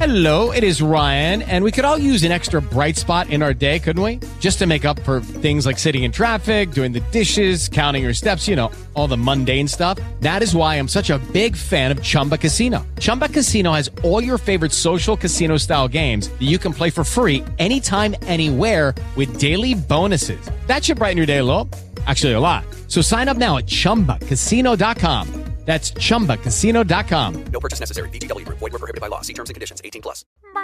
Hello, it is Ryan, and we could all use an extra bright spot in our day, couldn't we? Just to make up for things like sitting in traffic, doing the dishes, counting your steps, you know, all the mundane stuff. That is why I'm such a big fan of Chumba Casino. Chumba Casino has all your favorite social casino-style games that you can play for free anytime, anywhere with daily bonuses. That should brighten your day a little. Actually, a lot. So sign up now at ChumbaCasino.com. That's ChumbaCasino.com. No purchase necessary. VGW Group. Void where prohibited by law. See terms and conditions. 18+.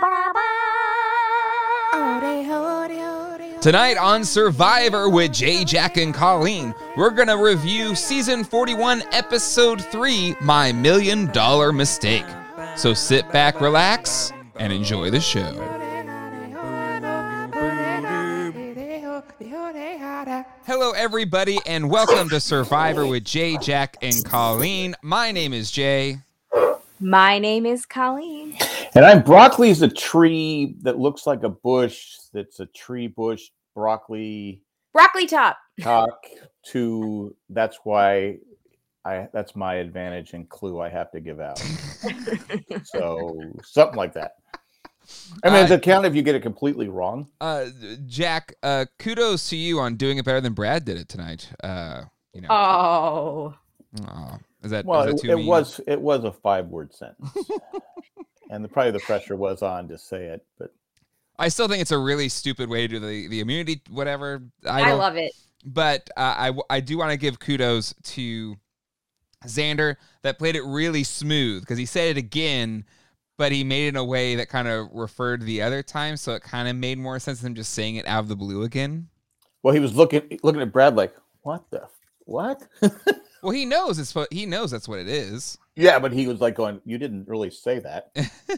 Tonight on Survivor with Jay, Jack, and Colleen, we're going to review Season 41, Episode 3, My $1 Million Mistake. So sit back, relax, and enjoy the show. Hello, everybody, and welcome to Survivor with Jay, Jack, and Colleen. My name is Jay. My name is Colleen. And I'm broccoli's a tree that looks like a bush. That's a tree bush, broccoli. Broccoli top. To that's why that's my advantage and clue I have to give out. So something like that. I mean, does it count if you get it completely wrong? Jack, kudos to you on doing it better than Brad did it tonight. You know. Oh. Is that too it mean? was a 5-word sentence. And probably the pressure was on to say it, but I still think it's a really stupid way to do the immunity, whatever. I love it. But I do want to give kudos to Xander that played it really smooth because he said it again, but he made it in a way that kind of referred to the other time, so it kind of made more sense than just saying it out of the blue again. Well, he was looking at Brad like, what? Well, he knows that's what it is. Yeah, but he was like going, you didn't really say that.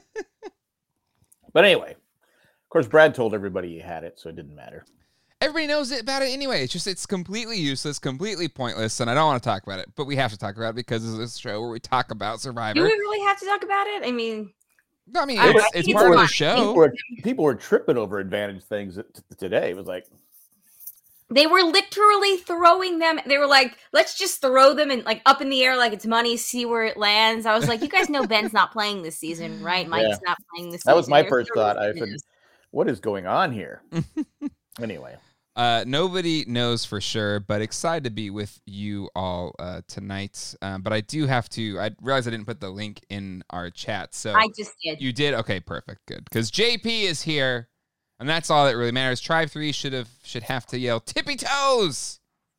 But anyway, of course, Brad told everybody he had it, so it didn't matter. Everybody knows about it anyway. It's completely useless, completely pointless, and I don't want to talk about it, but we have to talk about it because it's this show where we talk about Survivor. Do we really have to talk about it? I mean, it's part of the show. People were tripping over advantage things today. It was like they were literally throwing them. They were like, let's just throw them and like up in the air like it's money, see where it lands. I was like, you guys know Ben's not playing this season, right? Mike's not playing this season. That was my first thought. I said, what is going on here? Anyway. Nobody knows for sure, but excited to be with you all tonight. But I do have to. I realized I didn't put the link in our chat, so I just did. You did? Okay, perfect, good. Because JP is here, and that's all that really matters. Tribe 3 should have to yell tippy toes.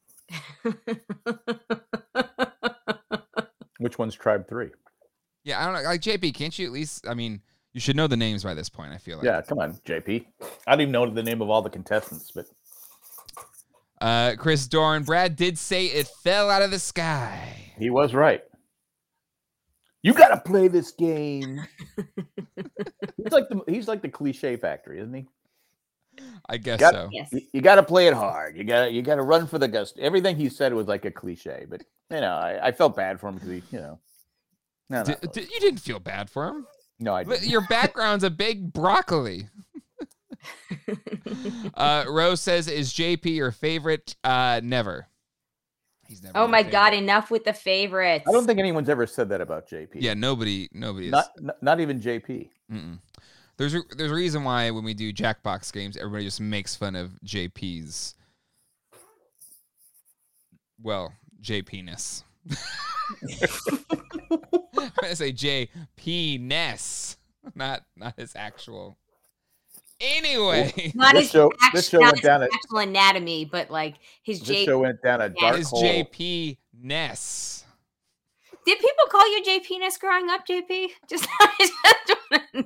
Which one's Tribe 3? Yeah, I don't know. Like JP, can't you at least? I mean, you should know the names by this point. I feel like. Yeah, come on, JP. I don't even know the name of all the contestants, but. Chris Dorn, Brad did say it fell out of the sky. He was right. You got to play this game. He's like the cliche factory, isn't he? I guess so. Yes. You got to play it hard. You got to run for the gust. Everything he said was like a cliche, but I felt bad for him because he, No, you didn't feel bad for him. No, I didn't. Your background's a big broccoli. Rose says, is JP your favorite? Never. He's never. Oh my God, enough with the favorites. I don't think anyone's ever said that about JP. Yeah, nobody is. Not even JP. Mm-mm. There's a reason why when we do Jackbox games, everybody just makes fun of JP's, JP-ness. I'm gonna say JP-ness, not his actual. Anyway, not this his show went down actual anatomy, but like his This show went down a dark his hole. JP-ness. Did people call you JP-ness growing up, JP? I just want to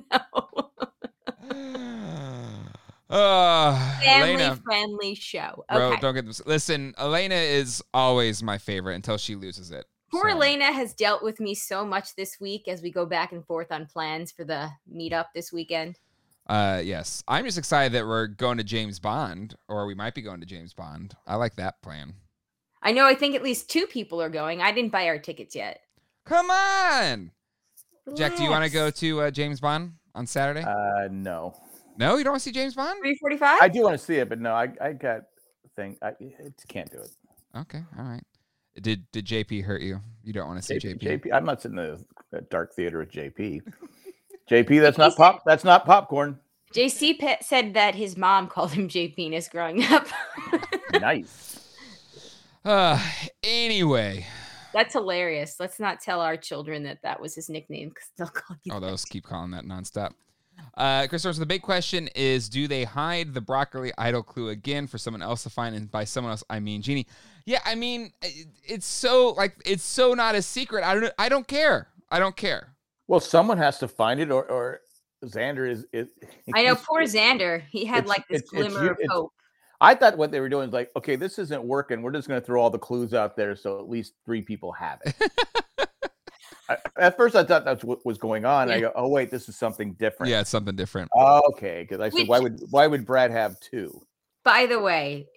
know. Family-friendly show. Okay. Bro, don't get this. Listen, Elena is always my favorite until she loses it. Poor Elena has dealt with me so much this week as we go back and forth on plans for the meetup this weekend. Yes. I'm just excited that we're going to James Bond, or we might be going to James Bond. I like that plan. I know. I think at least 2 people are going. I didn't buy our tickets yet. Come on. Relax. Jack, do you want to go to James Bond on Saturday? No. No, you don't want to see James Bond? 3:45? I do want to see it, but no, I got thing. I can't do it. Okay, all right. Did JP hurt you? You don't want to see JP? I'm not sitting in a dark theater with JP. JP, that's not popcorn. JC said that his mom called him J Penis growing up. Nice. Anyway. That's hilarious. Let's not tell our children that was his nickname because they'll call you. Oh, they'll keep calling that nonstop. Chris, so the big question is, do they hide the broccoli idol clue again for someone else to find? And by someone else, I mean Jeannie. Yeah, I mean, it's so not a secret. I don't care. Well, someone has to find it, or Xander is. I know, poor Xander. He had this glimmer of hope. I thought what they were doing is like, okay, this isn't working. We're just going to throw all the clues out there so at least 3 people have it. At first, I thought that's what was going on. Yeah. I go, oh wait, this is something different. Yeah, it's something different. Okay, because I said, why would Brad have 2? By the way,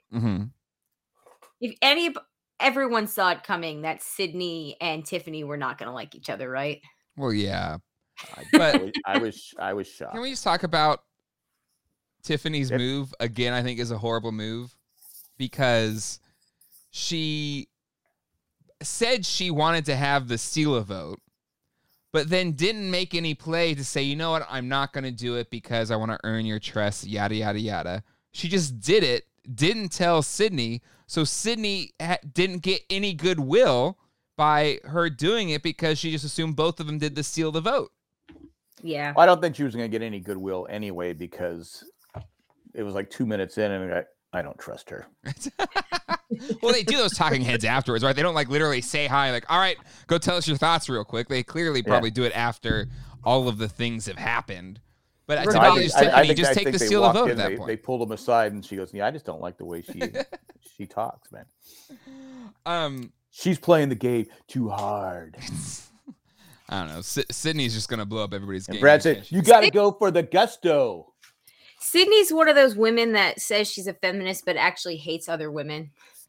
if everyone saw it coming that Sydney and Tiffany were not going to like each other, right? Well, yeah, but I was shocked. Can we just talk about Tiffany's move again? I think is a horrible move because she said she wanted to have the steal a vote, but then didn't make any play to say, you know what, I'm not going to do it because I want to earn your trust, yada, yada, yada. She just did it, didn't tell Sydney, so Sydney didn't get any goodwill by her doing it because she just assumed both of them did the steal the vote. Yeah. I don't think she was going to get any goodwill anyway because it was like 2 minutes in and I don't trust her. Well, they do those talking heads afterwards, right? They don't literally say hi, all right, go tell us your thoughts real quick. They clearly probably do it after all of the things have happened. But Tiffany, just take the steal of vote at that point. They pulled him aside and she goes, yeah, I just don't like the way she talks, man. She's playing the game too hard. I don't know. Sydney's just going to blow up everybody's game. Brad said, you got to go for the gusto. Sydney's one of those women that says she's a feminist, but actually hates other women.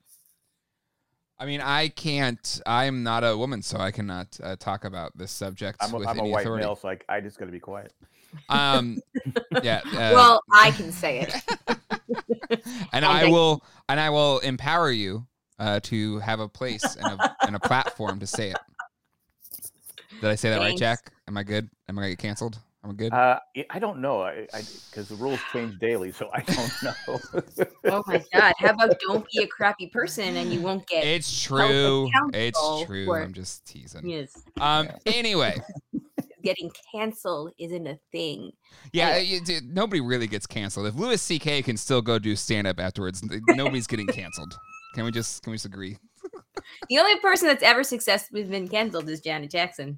I mean, I'm not a woman, so I cannot talk about this subject with I'm any a white authority. male, so I just got to be quiet. Yeah. Well, I can say it. and I will empower you to have a place and a platform to say it. Did I say that right, Jack? Am I good? Am I going to get canceled? I'm good. I don't know. Because the rules change daily, so I don't know. Oh my God! How about don't be a crappy person and you won't get? It's true. It's true. I'm just teasing. Yes. Anyway, getting canceled isn't a thing. Yeah, nobody really gets canceled. If Louis C.K. can still go do stand up afterwards, nobody's getting canceled. Can we just agree? The only person that's ever successfully been canceled is Janet Jackson.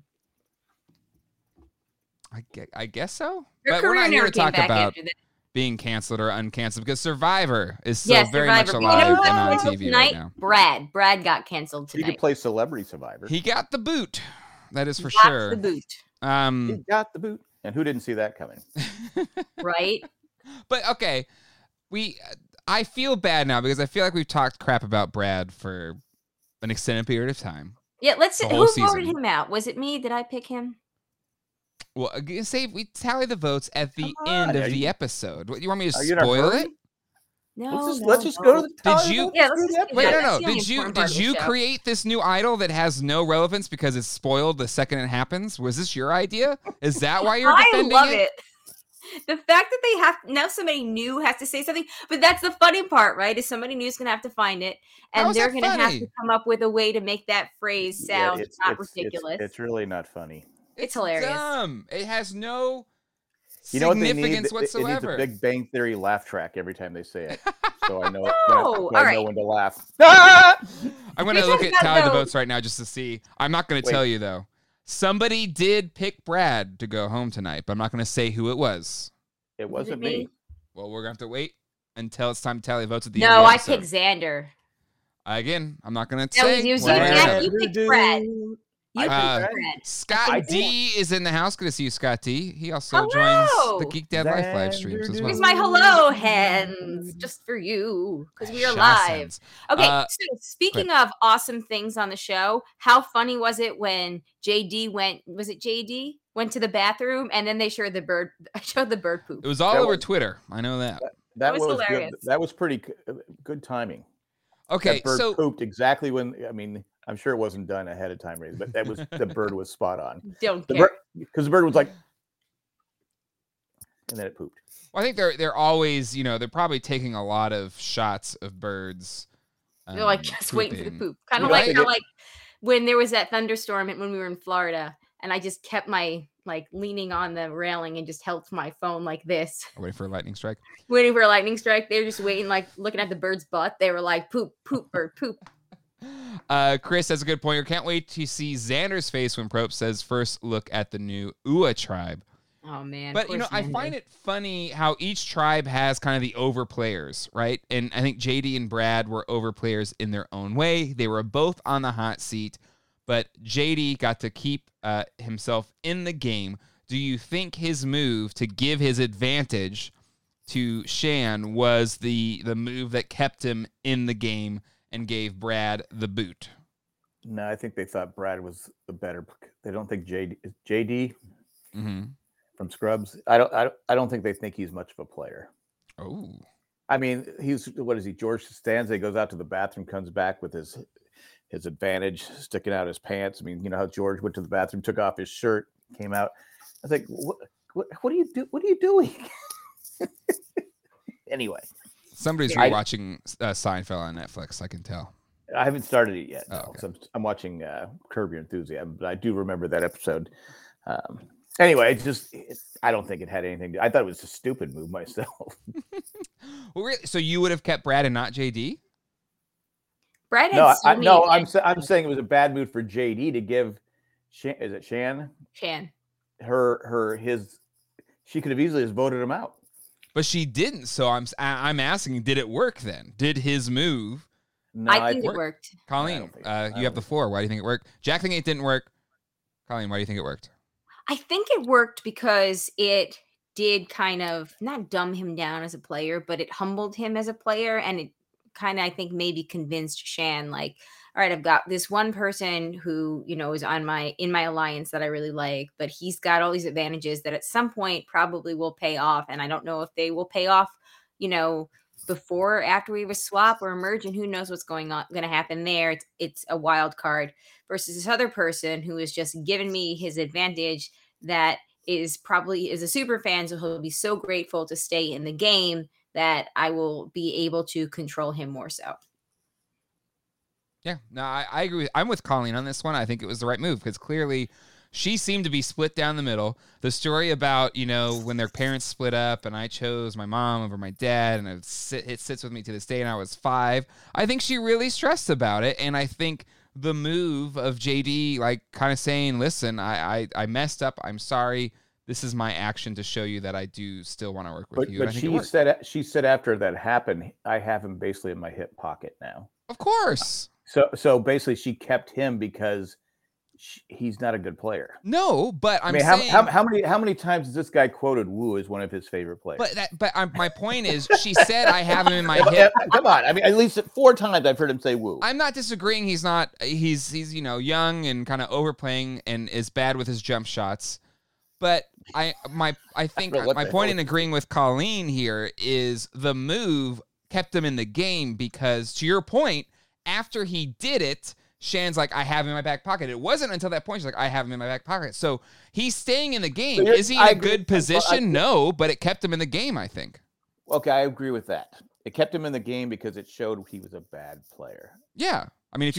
I guess so. Her but we're not here to talk about being canceled or uncanceled because Survivor is still very much Survivor. alive and on TV right now. Brad got canceled tonight. He could play Celebrity Survivor. He got the boot. That is for sure. The boot. He got the boot. And who didn't see that coming? Right? But okay, I feel bad now because I feel like we've talked crap about Brad for an extended period of time. Yeah, who voted him out? Was it me? Did I pick him? Well, say we tally the votes at the end of the episode. What, you want me to spoil it? No. Let's just go to the tally. Did you? Yeah, wait, no. Did you create this new idol that has no relevance because it's spoiled the second it happens? Was this your idea? Is that why you're defending I love it. The fact that they have now somebody new has to say something, but that's the funny part, right? Is somebody new is going to have to find it, and they're going to have to come up with a way to make that phrase sound not ridiculous. It's really not funny. It's hilarious. Dumb. It has no significance what whatsoever. It needs a Big Bang Theory laugh track every time they say it, so I know. All I right. know when to laugh. I'm going to look at tally the votes right now just to see. I'm not going to tell you though. Somebody did pick Brad to go home tonight, but I'm not going to say who it was. It wasn't me. Well, we're going to have to wait until it's time to tally votes at the end. No, of the I episode. picked Xander. Again, I'm not going to No, say. you picked Brad. You picked Brad. Scott D is in the house. Good to see you, Scott D. He also joins the Geek Dad Life live streams as well. Here's my hello hands just for you because we are live. Okay, so speaking of awesome things on the show, how funny was it when JD went to the bathroom and then they showed the bird poop? It was all over Twitter. I know that. That was hilarious. Good. That was pretty good timing. Okay, that bird so pooped exactly when. I mean, I'm sure it wasn't done ahead of time, but the bird was spot on. Don't care because the bird was like, and then it pooped. Well, I think they're always, they're probably taking a lot of shots of birds. They're like just pooping. waiting for the poop. Kind of like how, like when there was that thunderstorm when we were in Florida, and I just kept my leaning on the railing and just held my phone like this. Waiting for a lightning strike. Waiting for a lightning strike. They were just waiting, looking at the bird's butt. They were like, poop, poop, bird, poop. Chris has a good point. Can't wait to see Xander's face when Probst says first look at the new Ua tribe. Oh, man. But, I find it funny how each tribe has kind of the over players, right? And I think JD and Brad were over players in their own way. They were both on the hot seat, but JD got to keep himself in the game. Do you think his move to give his advantage to Shan was the move that kept him in the game and gave Brad the boot? No, I think they thought Brad was the better. They don't think JD from Scrubs. I don't think they think he's much of a player. Oh, I mean, what is he? George Costanza goes out to the bathroom, comes back with his advantage sticking out his pants. I mean, you know how George went to the bathroom, took off his shirt, came out. I was like, what do you do? What are you doing? Anyway, somebody's rewatching Seinfeld on Netflix. I can tell. I haven't started it yet. Oh, no. okay. So I'm watching Curb Your Enthusiasm, but I do remember that episode. Anyway, I don't think it had anything I thought it was a stupid move myself. Well, really? So you would have kept Brad and not JD? Brad had I'm saying it was a bad move for JD to give Shan, is it Shan? Shan. She could have easily just voted him out. But she didn't. So I'm asking, did it work then? Did his move? No, I think it worked. Colleen, you have the floor. Why do you think it worked? Jack thinking it didn't work. Colleen, why do you think it worked? I think it worked because it did kind of not dumb him down as a player, but it humbled him as a player. And it kind of, I think, maybe convinced Shan, like, all right, I've got this one person who, is in my alliance that I really like, but he's got all these advantages that at some point probably will pay off. And I don't know if they will pay off, before or after we have a swap or merge, and who knows what's going to happen there. It's a wild card versus this other person who is just giving me his advantage that is a super fan. So he'll be so grateful to stay in the game that I will be able to control him more so. Yeah, no, I agree. I'm with Colleen on this one. I think it was the right move because clearly she seemed to be split down the middle. The story about, when their parents split up and I chose my mom over my dad and it sits with me to this day and I was 5. I think she really stressed about it. And I think the move of JD, kind of saying, listen, I messed up. I'm sorry. This is my action to show you that I do still want to work with you. But she said after that happened, I have him basically in my hip pocket now. Of course. So basically she kept him because he's not a good player. No, but I'm saying how many times has this guy quoted Wu as one of his favorite players? My point is, she said I have him in my hip. Come on, I mean, at least 4 times I've heard him say Wu. I'm not disagreeing. He's not. He's young and kind of overplaying and is bad with his jump shots. But I think my point in agreeing with Colleen here is the move kept him in the game because, to your point, after he did it, Shan's like, I have him in my back pocket. It wasn't until that point she's like, I have him in my back pocket. So he's staying in the game. Is he in a good position? No, but it kept him in the game, I think. Okay, I agree with that. It kept him in the game because it showed he was a bad player. Yeah. I mean,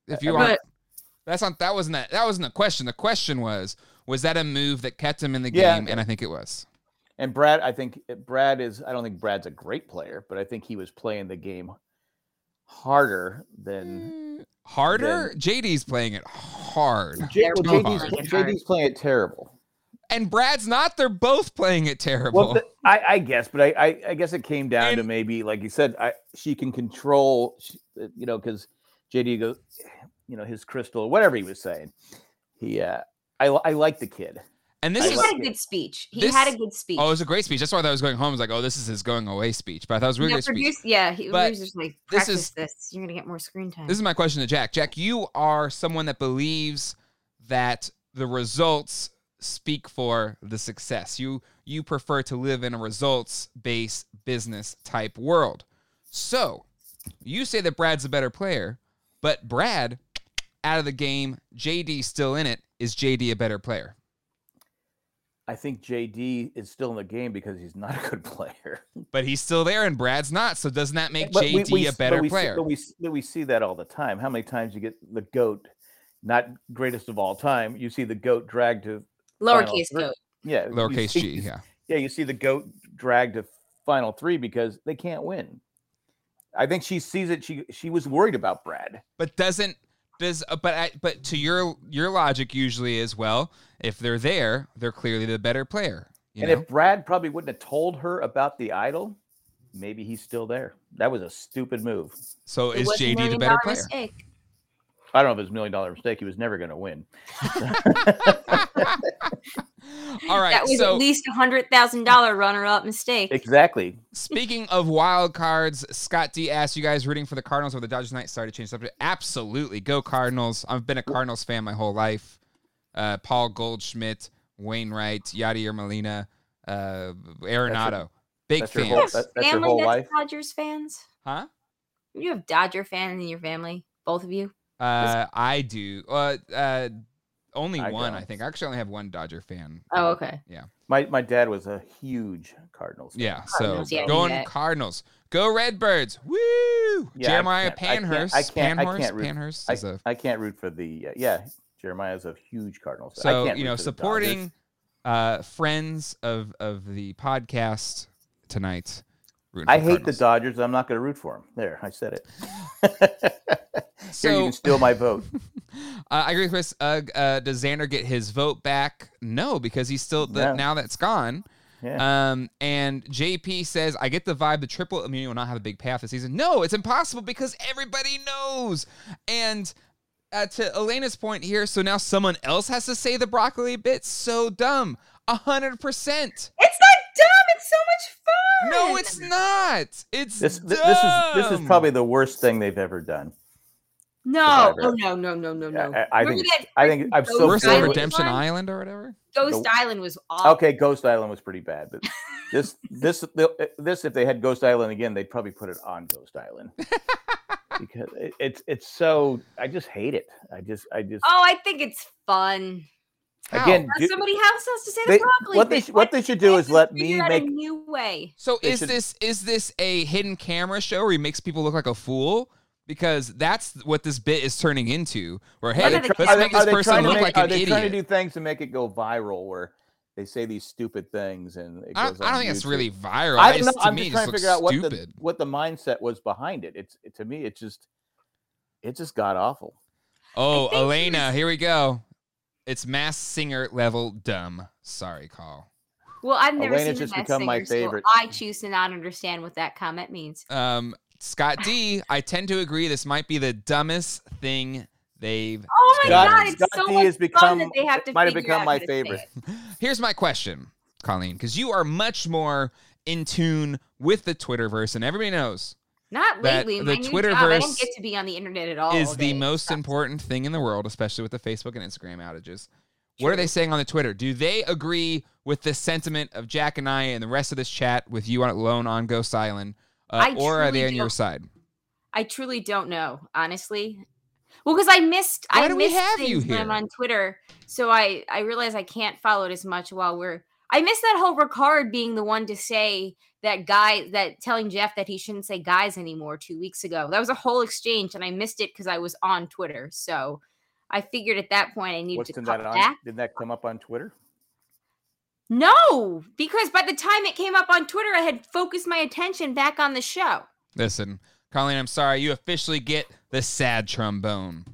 that wasn't the question. The question was that a move that kept him in the game? And I think it was. And Brad, I don't think Brad's a great player, but I think he was playing the game harder than JD's playing it hard. JD's playing it terrible. And Brad's not. They're both playing it terrible. Well, I guess, but I guess it came down to maybe, like you said, she can control, because JD goes, his crystal, whatever he was saying. I like the kid. And he had a good speech. Had a good speech. Oh, it was a great speech. That's why I thought I was going home. I was like, oh, this is his going away speech. But I thought it was a really good speech. Yeah, he was just like, practice this. You're going to get more screen time. This is my question to Jack. Jack, you are someone that believes that the results speak for the success. You prefer to live in a results-based business type world. So you say that Brad's a better player, but Brad out of the game, JD still in it. Is JD a better player? I think JD is still in the game because he's not a good player. But he's still there, and Brad's not. So doesn't that make JD a better player? We see that all the time. How many times you get the GOAT, not greatest of all time, you see the GOAT dragged to lowercase goat. Yeah, lowercase g. Yeah. Yeah, you see the GOAT dragged to final three because they can't win. I think she sees it. She was worried about Brad. But but to your logic usually is, well, if they're there, they're clearly the better player. You know? If Brad probably wouldn't have told her about the idol, maybe he's still there. That was a stupid move. So is JD the better player? Mistake. I don't know if it was $1 million mistake. He was never going to win. All right. That was at least $100,000 runner-up mistake. Exactly. Speaking of wild cards, Scott D asked, you guys rooting for the Cardinals or the Dodgers tonight? Sorry to change the subject. Absolutely. Go Cardinals. I've been a Cardinals fan my whole life. Paul Goldschmidt, Wainwright, Yadier Molina, Arenado. Big fans. That's your whole life? Dodgers fans? Huh? You have Dodger fans in your family? Both of you? I do. Only I one, don't. I think. I actually only have one Dodger fan. Oh, okay. Yeah. My dad was a huge Cardinals fan. Yeah. Cardinals, So yeah, going Cardinals. Go Redbirds. Woo! Yeah, Jeremiah I can't Panhurst. I can't root for the Jeremiah's a huge Cardinals fan. So, I can't root for the supporting Dodgers. friends of the podcast tonight. I hate the Dodgers. I'm not going to root for them. There, I said it. Here, you can steal my vote. I agree with Chris. Does Xander get his vote back? No, because he's still now that's gone. Yeah. And JP says, I get the vibe the triple immunity will not have a big payoff this season. No, it's impossible because everybody knows. And to Elena's point here, so now someone else has to say the broccoli bit. So dumb. 100%. It's not dumb. It's so much fun. No, it's not. It's This is dumb. probably the worst thing they've ever done. No. Survivor. Oh, no. I think I'm so Worst Ghost on bored. Redemption Island or whatever. Ghost Island was awful. Okay, Ghost Island was pretty bad, but this if they had Ghost Island again, they'd probably put it on Ghost Island because it's so. I just hate it. I just. Oh, I think it's fun. Again, Somebody else has to say the broccoli. What they should do is let me figure out make a new way. So is this a hidden camera show where he makes people look like a fool? Because that's what this bit is turning into. Where, hey, let's make this person look like an idiot. Are they trying to do things to make it go viral where they say these stupid things and it goes on I don't think YouTube? it's really viral. I'm just to me, trying to figure out stupid. what the mindset was behind it. To me, it just got awful. Oh, Elena, here we go. It's Mass Singer level dumb. Sorry, Carl. Well, I've never Elena's seen just the Masked become my Singer, favorite. so I choose to not understand what that comment means. Scott D, I tend to agree this might be the dumbest thing they've Oh my done. God, it's Scott so D much has fun that they have to might have figure become out my how to say favorite. it. Here's my question, Colleen, because you are much more in tune with the Twitterverse, and everybody knows Not that lately. the My new job, I Twitterverse don't get to be on the internet at all. is all the day. most important thing in the world, especially with the Facebook and Instagram outages. What are they saying on the Twitter? Do they agree with the sentiment of Jack and I and the rest of this chat with you alone on Ghost Island, or are they on your side? I truly don't know, honestly. Well, because I missed things when I'm on Twitter, so I realize I can't follow it as much while I missed that whole Ricard being the one to say that telling Jeff that he shouldn't say guys anymore 2 weeks ago. That was a whole exchange, and I missed it because I was on Twitter. So I figured at that point I needed to cut back. Did that come up on Twitter? No, because by the time it came up on Twitter, I had focused my attention back on the show. Listen, Colleen, I'm sorry. You officially get the sad trombone.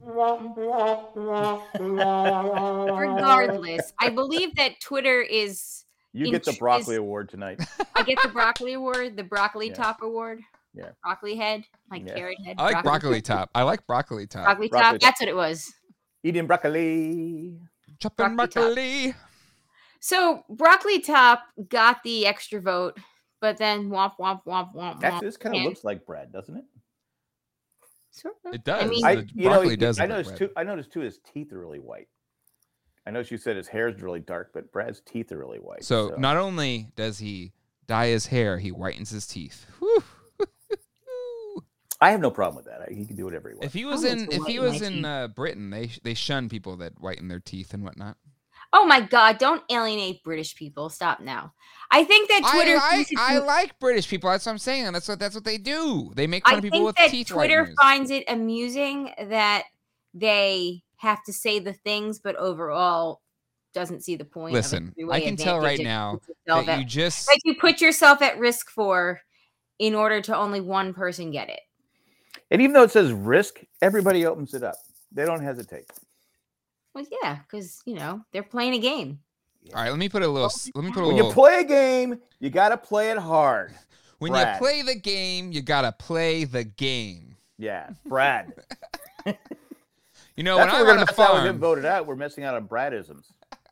Regardless, I believe that Twitter is... You get the broccoli award tonight. I get the broccoli award, the broccoli top award. Yeah. Broccoli head, carrot head. I like broccoli top. I like broccoli top. Broccoli top, that's what it was. Eating broccoli. Chopping broccoli. So broccoli top got the extra vote, but then womp womp womp womp. Actually, this kind of looks like bread, doesn't it? Sort of. It does. I mean, broccoli does. I noticed too. His teeth are really white. I know you said his hair is really dark, but Brad's teeth are really white. So not only does he dye his hair, he whitens his teeth. Whew. I have no problem with that. He can do whatever he wants. If he was in Britain, they shun people that whiten their teeth and whatnot. Oh my God! Don't alienate British people. Stop now. I think that Twitter. I like British people. That's what I'm saying. That's what they do. They make fun of people with teeth Twitter whiteners. finds it amusing that they have to say the things, but overall doesn't see the point. Listen, of I can tell right now that you put yourself at risk for, in order to only one person get it. And even though it says risk, everybody opens it up. They don't hesitate. Well, yeah, because they're playing a game. All right, let me put a little. When you play a game, you got to play it hard. When you play the game, you got to play the game. Yeah, Brad. When we're I'm on the farm, him voted out. We're missing out on Bradisms.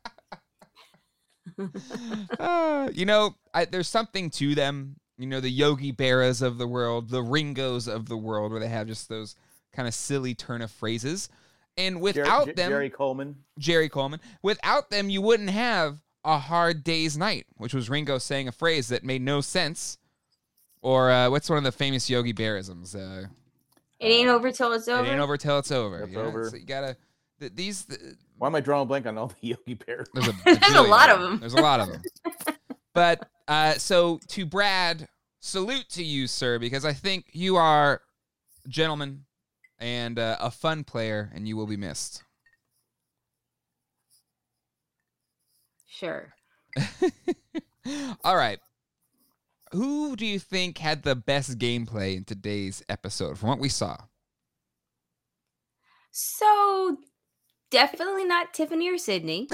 there's something to them. The Yogi Berras of the world, the Ringos of the world, where they have just those kind of silly turn of phrases. And without them, Jerry Coleman, without them, you wouldn't have A Hard Day's Night, which was Ringo saying a phrase that made no sense. Or what's one of the famous Yogi Berrisms? It ain't over till it's over. It ain't over till it's over. It's over. So you gotta why am I drawing a blank on all the Yogi Berras? There's a lot of them. There's a lot of them. But so to Brad, salute to you, sir, because I think you are a gentleman and a fun player, and you will be missed. Sure. All right. Who do you think had the best gameplay in today's episode from what we saw? So, definitely not Tiffany or Sydney.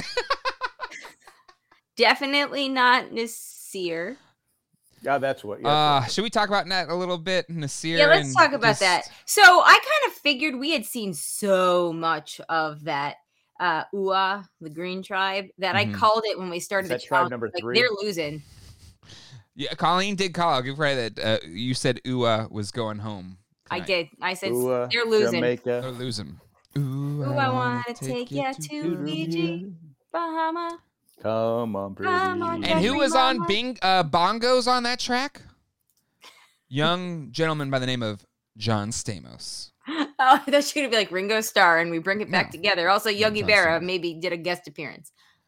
Definitely not Naseer. Yeah, that's what. Yeah, should we talk about that a little bit, Naseer? Yeah, let's talk about that. So I kind of figured we had seen so much of that Ua, the Green Tribe, that I called it when we started the tribe number 3. They're losing. Yeah, Colleen did call. I'll give credit that you said Ua was going home tonight. I did. I said Ua, they're losing. Jamaica. They're losing. Ooh, I want to take you to Fiji, Bahama. Come on, pretty. And who was on bongos on that track? Young gentleman by the name of John Stamos. Oh, I thought you were going to be like Ringo Starr and we bring it back together. Also, Yogi Berra maybe did a guest appearance.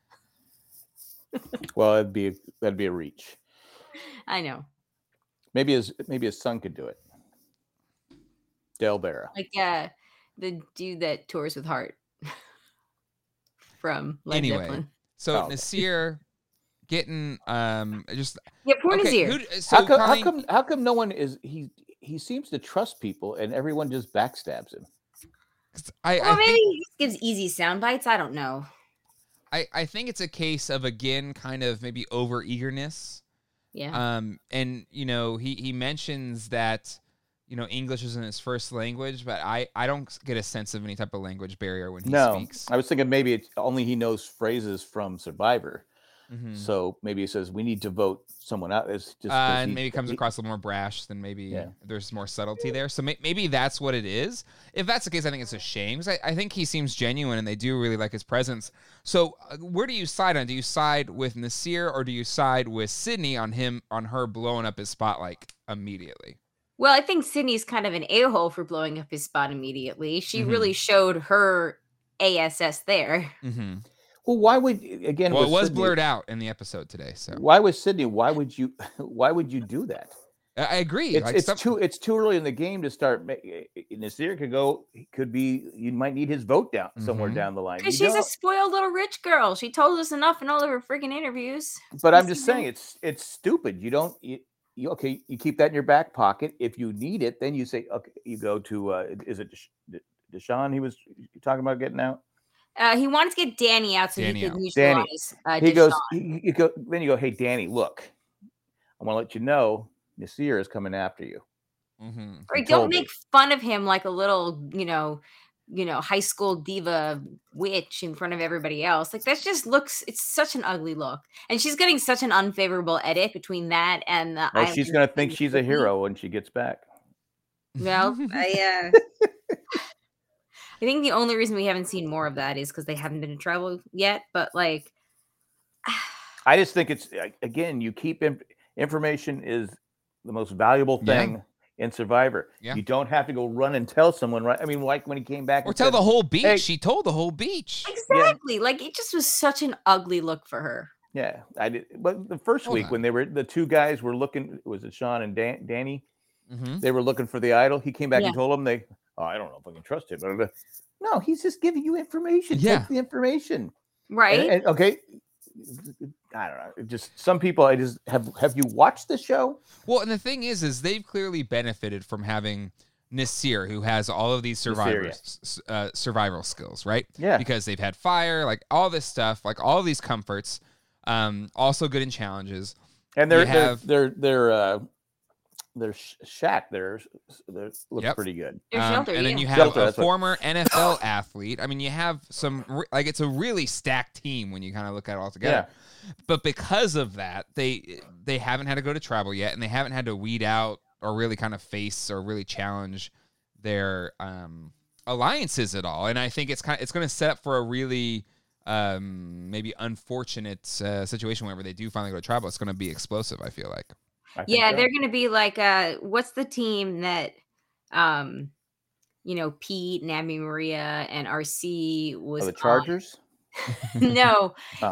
Well, that'd be a reach. I know. Maybe his son could do it. Dale Berra. Like the dude that tours with Heart from Led Zeppelin. So Naseer getting poor Naseer. How come no one is he seems to trust people and everyone just backstabs him? Maybe he just gives easy sound bites. I don't know. I think it's a case of, again, kind of maybe over eagerness. Yeah. And he mentions that English isn't his first language, but I don't get a sense of any type of language barrier when he speaks. I was thinking maybe it's only he knows phrases from Survivor. Mm-hmm. So maybe he says we need to vote someone out. It's just and maybe comes across a little more brash than maybe there's more subtlety there. So maybe that's what it is. If that's the case, I think it's a shame because I think he seems genuine and they do really like his presence. So where do you side on? Do you side with Naseer or do you side with Sydney on her blowing up his spotlight immediately? Well, I think Sydney's kind of an a-hole for blowing up his spot immediately. She really showed her ASS there. Mm-hmm. Well, why would again? Well, it was Sydney, blurred out in the episode today. So why was Sydney? Why would you do that? I agree. It's too early in the game to start. Naseer could be. You might need his vote down somewhere down the line. Because she's a spoiled little rich girl. She told us enough in all of her freaking interviews. But I'm just saying, it's stupid. You don't. You keep that in your back pocket. If you need it, then you say, okay, you go to, is it Deshaun he was talking about getting out? He wanted to get Danny out so he could neutralize he goes, you go, hey, Danny, look, I want to let you know Naseer is coming after you. Mm-hmm. Or don't make fun of him like a little, high school diva witch in front of everybody else. Like that just it's such an ugly look. And she's getting such an unfavorable edit between that and the she's going to think she's a hero when she gets back. Well, I think the only reason we haven't seen more of that is because they haven't been in trouble yet. But like, I just think it's, again, you keep information is the most valuable thing. in Survivor. Yeah. You don't have to go run and tell someone, right? I mean, like when he came back Or and tell said, the whole beach. "Hey." She told the whole beach. Exactly. Like it just was such an ugly look for her. Yeah, I did. But the first Hold week on. when the two guys were looking, was it Sean and Danny? Mm-hmm. They were looking for the idol. He came back Yeah. and told them I don't know if I can trust him. No, he's just giving you information. Yeah. Take the information. Right. And, okay. I don't know. Just some people. I just have you watched the show? Well, and the thing is they've clearly benefited from having Nasir, who has all of these survival skills, right? Yeah. Because they've had fire, like all this stuff, like all of these comforts. Also good in challenges. And their shack there looks Yep. pretty good. Their shelter, And then yeah. you have Shelter, a that's what- former NFL athlete. I mean, you have like it's a really stacked team when you kind of look at it all together. But because of that, they haven't had to go to travel yet, and they haven't had to weed out or really kind of face or really challenge their alliances at all. And I think it's going to set up for a really maybe unfortunate situation whenever they do finally go to travel. It's going to be explosive, I feel like. Yeah, they're going to be like, what's the team that, Pete and Abby Maria and RC was the on? Chargers? No, Oh.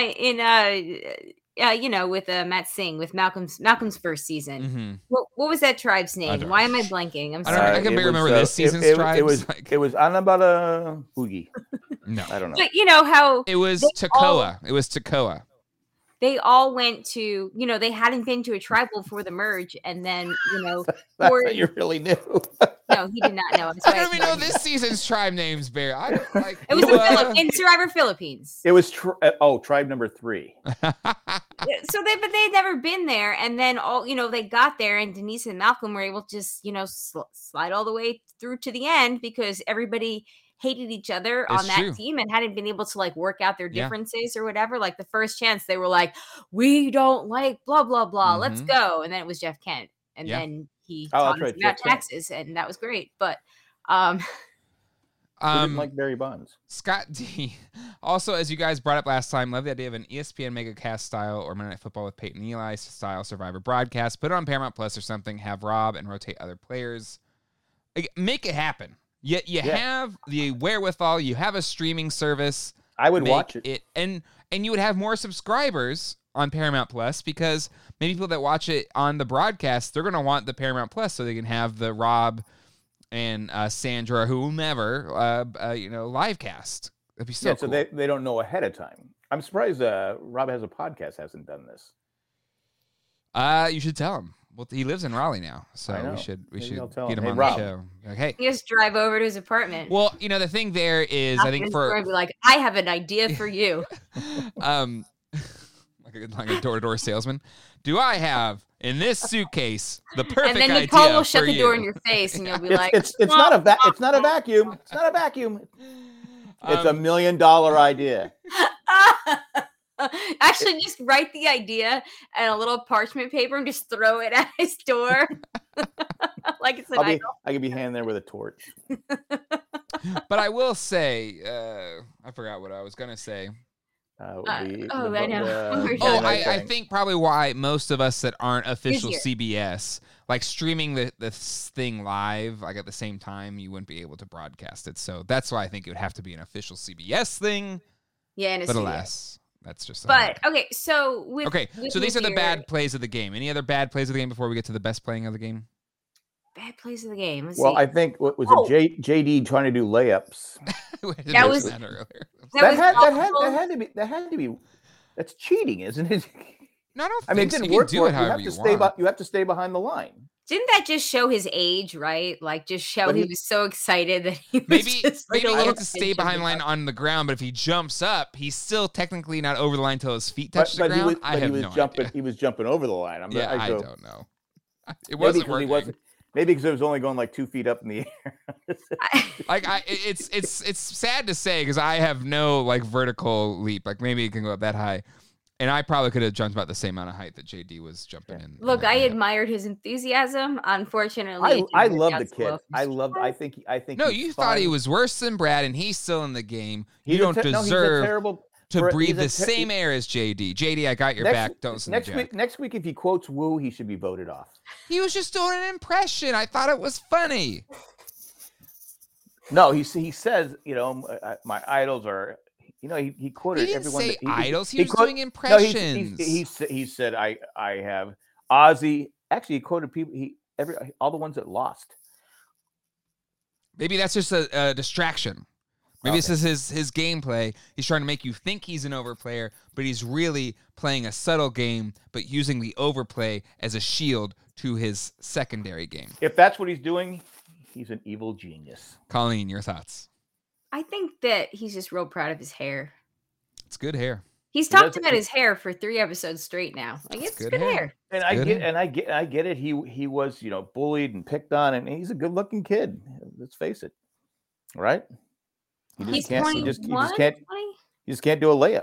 with Matt Singh with Malcolm's first season. Mm-hmm. What was that tribe's name? don't Why know. am I blanking? I'm I don't know. sorry. I can It barely remember was, this season's tribes. It was Anabata Boogie. No. I don't know. But you know how It was They Takoa. It was Takoa. they all went to, they hadn't been to a tribal before the merge, and then You really knew. no, he did not know. That's I why don't even know ignored him. this season's tribe names, Bear. I don't like. It was in Survivor Philippines. It was tribe number 3. So they'd never been there, and then they got there, and Denise and Malcolm were able to just slide all the way through to the end because everybody hated each other It's on that true. team and hadn't been able to like work out their Yeah. differences or whatever. Like the first chance they were like, we don't like blah blah blah, let's Mhm. go. And then it was Jeff Kent, and Yeah. then he Oh, taught that's us right, about Jeff Kent. taxes, and that was great. But Who didn't like Barry Bonds? Scott D. Also, as you guys brought up last time, love the idea of an ESPN MegaCast style or Monday Night Football with Peyton Eli style Survivor broadcast. Put it on Paramount Plus or something. Have Rob and rotate other players. Like, make it happen. You have the wherewithal. You have a streaming service. I would Make watch it. and you would have more subscribers on Paramount Plus because maybe people that watch it on the broadcast, they're going to want the Paramount Plus so they can have the Rob and Sandra, whomever, live cast. That'd be so Yeah, cool. so they don't know ahead of time. I'm surprised Rob Has a Podcast hasn't done this. You should tell him. Well, he lives in Raleigh now, so I know. we should Maybe I'll get tell him him. Hey, on Rob. the show. Like, hey, you just drive over to his apartment. well, the thing there is, I think and be like, I have an idea for you. like a door-to-door salesman. Do I have in this suitcase the perfect And then idea Nicole will shut for the door you? in your face, and you'll be It's like, it's not a it's not a vacuum. It's not a vacuum. It's $1 million idea. Actually, just write the idea and a little parchment paper and just throw it at his door. Like it's an idol. I could be handing there with a torch. But I will say, I forgot what I was gonna say. I know. I think probably why most of us that aren't official Easier. CBS, like streaming this thing live, like at the same time, you wouldn't be able to broadcast it. So that's why I think it would have to be an official CBS thing. Yeah, and But alas, that's just. But okay, so So these are the bad plays of the game. Any other bad plays of the game before we get to the best playing of the game? bad plays of the game. Let's Well, see. I think what was it? JD trying to do layups. That was- earlier. that was awful. That had to be. That's cheating, isn't it? No, I don't I mean, think it so. didn't You work can do for it it. however you stay. want. You have to stay behind the line. Didn't that just show his age, right? Like, just show But he he- was so excited that he was Maybe just like maybe a he little has to stay pinch of behind the line butt. on the ground, but if he jumps up, he's still technically not over the line until his feet touch the But ground. he was jumping. He was jumping over the line. I go, don't know. It maybe wasn't 'cause he working. Maybe because it was only going like 2 feet up in the air. Like it's sad to say because I have no like vertical leap. Like maybe it can go up that high, and I probably could have jumped about the same amount of height that JD was jumping in. Look, I had. admired his enthusiasm. Unfortunately, I it didn't love work the out so kid. well for his I think. No, he's you thought he fine. was worse than Brad, and he's still in the game. You He's a don't no, he's a deserve. terrible. to breathe the same air as JD. JD, I got your back. Don't listen to Jack. Next week, if he quotes Wu, he should be voted off. He was just doing an impression. I thought it was funny. No, he says, my idols are, he quoted he didn't everyone. Say idols. He was doing impressions. No, he said, I have Ozzy. Actually, he quoted people. All the ones that lost. Maybe that's just a distraction. Maybe this is his gameplay. He's trying to make you think he's an overplayer, but he's really playing a subtle game, but using the overplay as a shield to his secondary game. If that's what he's doing, he's an evil genius. Colleen, your thoughts? I think that he's just real proud of his hair. It's good hair. He's talked about his hair for 3 episodes straight now. Like, it's good hair. And I get it. He was, bullied and picked on, and he's a good-looking kid. Let's face it. Right? He just can't do a layup.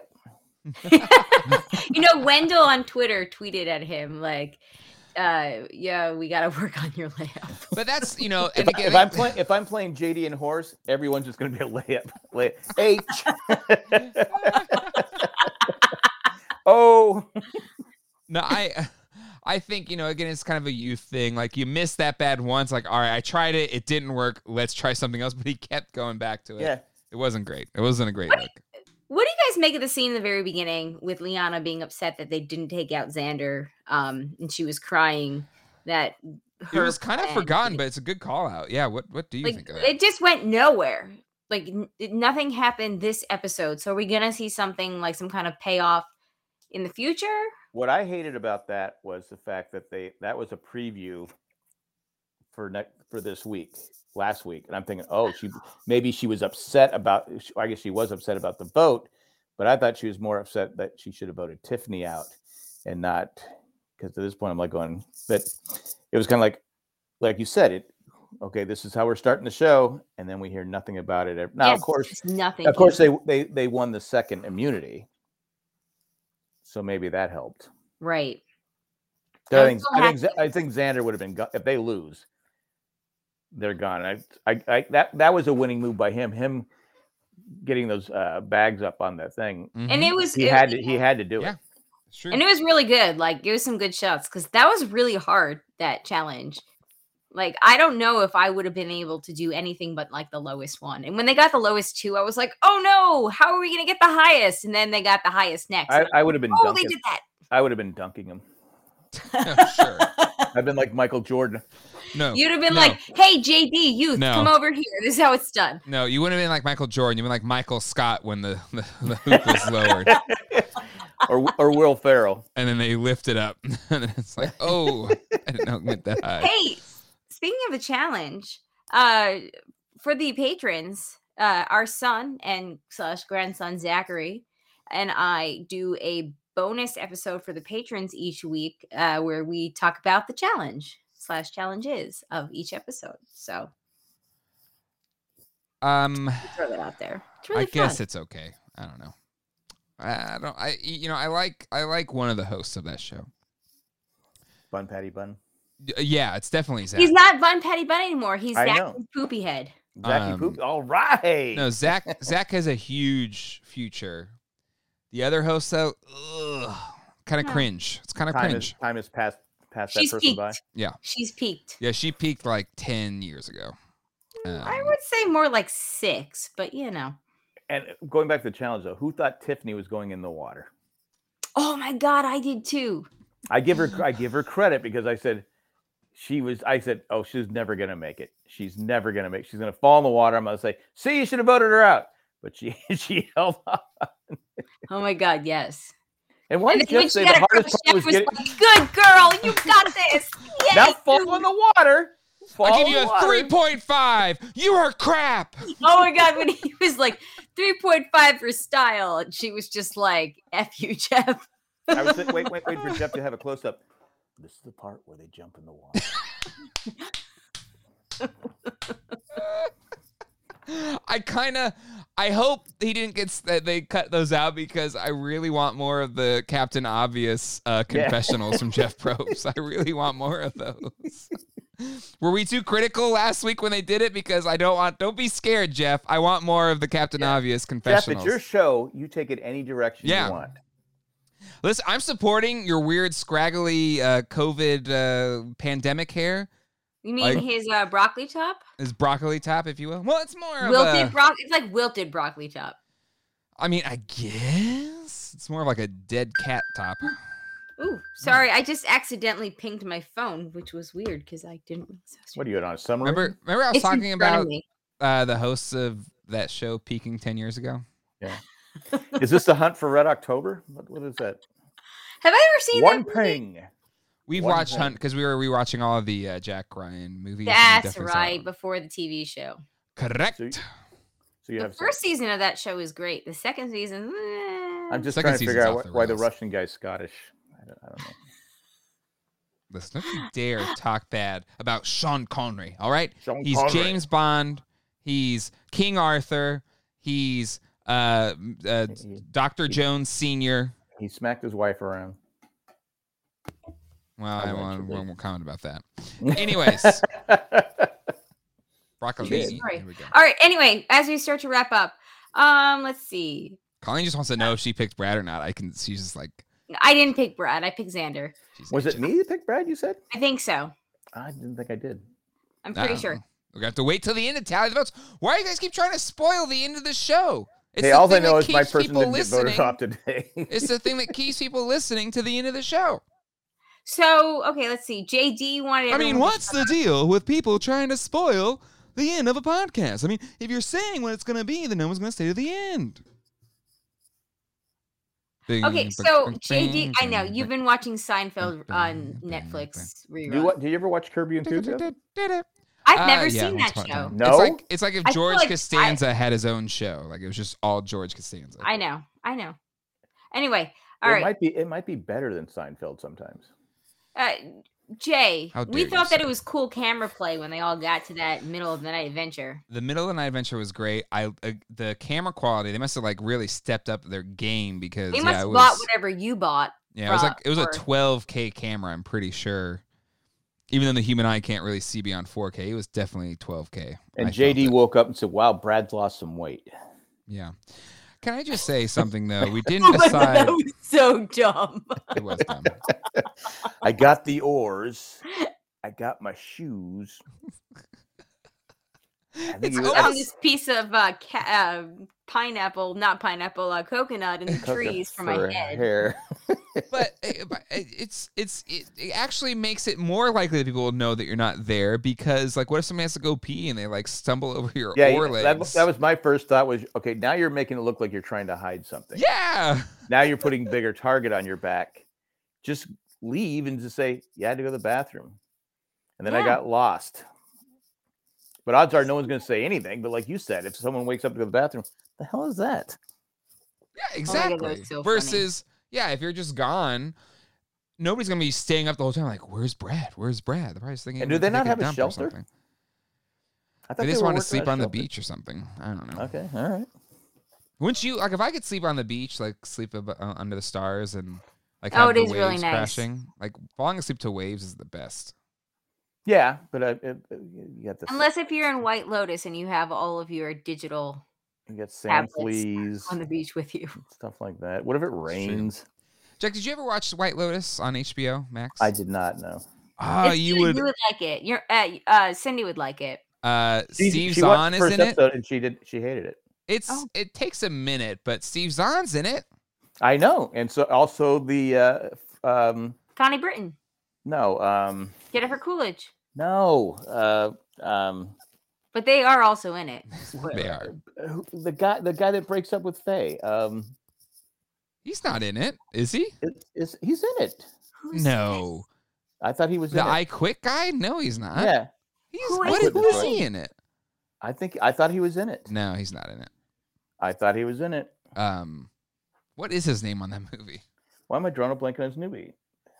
Wendell on Twitter tweeted at him like, yeah, we got to work on your layup. But that's, if I'm playing JD and Horse, everyone's just going to be a layup. H. Oh. No, I think, again, it's kind of a youth thing. Like, you missed that bad once. Like, all right, I tried it. It didn't work. Let's try something else. But he kept going back to it. Yeah. It wasn't great. It wasn't a great look. What do you guys make of the scene in the very beginning with Liana being upset that they didn't take out Xander? And she was crying that it was kind of forgotten, but it's a good call out. Yeah. What do you think of that? It just went nowhere. Like, nothing happened this episode. So are we going to see something like some kind of payoff in the future? What I hated about that was the fact that that was a preview for this week, last week. And I'm thinking, maybe she was upset about, I guess she was upset about the vote, but I thought she was more upset that she should have voted Tiffany out and not, because at this point I'm like going, that it was kind of like you said, this is how we're starting the show. And then we hear nothing about it. Now, yes, of course, nothing. Of course they won the second immunity. So maybe that helped. Right. I think Xander would have been gone. If they lose, they're gone. That was a winning move by him. Him getting those bags up on that thing. Mm-hmm. And he had to do it. It's true. And it was really good. Like, it was some good shots because that was really hard, that challenge. Like, I don't know if I would have been able to do anything but like the lowest one. And when they got the lowest 2, I was like, oh no, how are we going to get the highest? And then they got the highest next. I would have been dunking. They did that. I would have been dunking him. Sure. I've been like Michael Jordan. No. You'd have been like, hey, JD, youth, come over here. This is how it's done. No, you wouldn't have been like Michael Jordan. You'd been like Michael Scott when the hoop was lowered. or Will Ferrell. And then they lift it up. And it's like, I didn't know it went that high. Hey, speaking of the challenge, for the patrons, our son and / grandson Zachary and I do a bonus episode for the patrons each week where we talk about the challenge / challenges of each episode. So throw that out there. It's really I fun. guess it's okay. I don't know. I like one of the hosts of that show. Bun Patty Bun. Yeah, it's definitely Zach. He's not Bun Patty Bun anymore. He's Zach Poopy Head. Zachy Poopy. All right. No, Zach has a huge future. The other host, though, kind of cringe. It's kind of cringe. Time has passed that She's person peaked. by. Yeah. She's peaked. Yeah, she peaked like 10 years ago. I would say more like 6, but And going back to the challenge, though, who thought Tiffany was going in the water? Oh my God, I did too. I give her credit because I said, oh, she's never going to make it. She's never going to make it. She's going to fall in the water. I'm going to say, see, you should have voted her out. But she held on. Oh my God, yes. And why did Jeff say the hardest part was getting... Like, good girl, you got this. Yay, now fall in the water. I'll give you a 3.5. You are crap. Oh my God, when he was like 3.5 for style, and she was just like, F you, Jeff. I was wait for Jeff to have a close up. This is the part where they jump in the water. I hope he didn't that they cut those out because I really want more of the Captain Obvious confessionals from Jeff Probst. I really want more of those. Were we too critical last week when they did it? Because don't be scared, Jeff. I want more of the Captain Obvious confessionals. Jeff, it's your show. You take it any direction you want. Listen, I'm supporting your weird, scraggly COVID pandemic hair. You mean his broccoli top? His broccoli top, if you will. Well, it's more wilted broccoli. It's like wilted broccoli top. I mean, I guess it's more of like a dead cat top. Ooh, sorry. I just accidentally pinged my phone, which was weird because I didn't. What are you on a summer? Remember I was talking about the hosts of that show peaking 10 years ago? Yeah. Is this the Hunt for Red October? What is that? Have I ever seen One that ping? We've watched Hunt because we were rewatching all of the Jack Ryan movies. That's right, before the TV show. Correct. So you the have first season of that show is great. The second season, I'm just trying to figure out why the Russian guy's Scottish. I don't know. Listen, don't you dare talk bad about Sean Connery, all right? He's Connery. James Bond. He's King Arthur. He's Dr. Jones Sr. He smacked his wife around. Well, I won't comment about that. Anyways. Broccoli. All right. Anyway, as we start to wrap up, let's see. Colleen just wants to know if she picked Brad or not. She's just like, I didn't pick Brad. I picked Xander. Was it me that picked Brad? You said? I think so. I didn't think I did. I'm pretty sure. We have to wait till the end to tally the votes. Why do you guys keep trying to spoil the end of the show? Hey, all I know is my person didn't get voted off today. It's the thing that keeps people listening to the end of the show. So, okay, let's see. JD wanted. I mean, what's the deal with people trying to spoil the end of a podcast? I mean, if you're saying what it's going to be, then no one's going to stay to the end. Okay, so JD, I know you've been watching Seinfeld on Netflix. Do you ever watch Curb Your Enthusiasm? I've never seen that show. No, it's like if George Costanza had his own show. Like it was just all George Costanza. I know. Anyway, all right. It might be better than Seinfeld sometimes. Jay, we thought that it was cool camera play when they all got to that middle of the night adventure. The middle of the night adventure was great. The camera quality, they must have like really stepped up their game because they must have bought whatever you bought. Yeah, it was a 12K camera, I'm pretty sure. Even though the human eye can't really see beyond 4K, it was definitely 12K. And JD woke up and said, "Wow, Brad's lost some weight." Yeah. Can I just say something though? We didn't decide. That was so dumb. It was dumb. I got the oars. I got my shoes. It's on this piece of coconut in the trees for my head. But it actually makes it more likely that people will know that you're not there because, like, what if somebody has to go pee and they like stumble over your oar legs? That was my first thought. Was okay. Now you're making it look like you're trying to hide something. Yeah. Now you're putting a bigger target on your back. Just leave and just say, "Yeah, I had to go to the bathroom," and then I got lost. But odds are no one's going to say anything. But like you said, if someone wakes up to go to the bathroom, the hell is that? Yeah, exactly. So versus, if you're just gone, nobody's going to be staying up the whole time. Like, where's Brad? Where's Brad? They're probably thinking, and do they not have a shelter? I thought they just want to sleep on the beach or something. I don't know. Okay, all right. Wouldn't you like if I could sleep on the beach, like sleep under the stars and like have the waves really nice. Crashing? Like falling asleep to waves is the best. Yeah, but you got this. Unless if you're in White Lotus and you have all of your digital, you get sand fleas on the beach with you, stuff like that. What if it rains? Jack, did you ever watch White Lotus on HBO Max? I did not know. You would like it. Cindy would like it. Steve Zahn is in it, and she hated it. It takes a minute, but Steve Zahn's in it. I know, and so also the Connie Britton. No, Jennifer Coolidge. No, but they are also in it. They are. The guy that breaks up with Faye. He's not in it, is he? He's in it. No, I thought he was the in I Quit guy. No, he's not. Yeah, who is he in it? I thought he was in it. No, he's not in it. I thought he was in it. What is his name on that movie? Why am I drawing a blank on his movie?